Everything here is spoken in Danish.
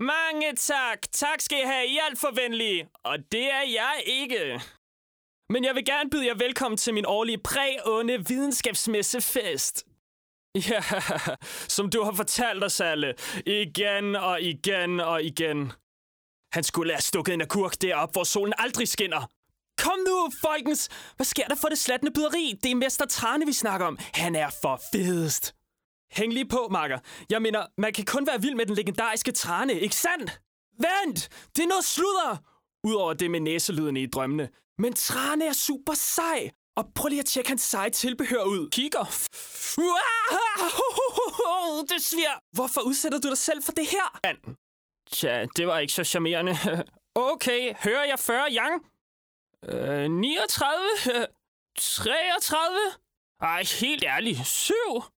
Mange tak. Tak skal I have. I er alt for venlige. Og det er jeg ikke. Men jeg vil gerne byde jer velkommen til min årlige præ-onde videnskabsmessefest. Ja, som du har fortalt os alle. Igen og igen og igen. Han skulle have stukket en agurk derop, hvor solen aldrig skinner. Kom nu, folkens! Hvad sker der for det slattende byderi? Det er Mester Trane, vi snakker om. Han er for fedest. Hæng lige på, makker. Jeg mener, man kan kun være vild med den legendariske Trane, ikke sandt? Vent! Det er noget sludder! Udover det med næselydene i drømmene. Men Trane er super sej. Og prøv lige at tjekke hans seje tilbehør ud. Kigger. Det svir. Hvorfor udsætter du dig selv for det her? Tja, det var ikke så charmerende. Okay, hører jeg 40 yang? 39? 33? Ej, helt ærligt. 7?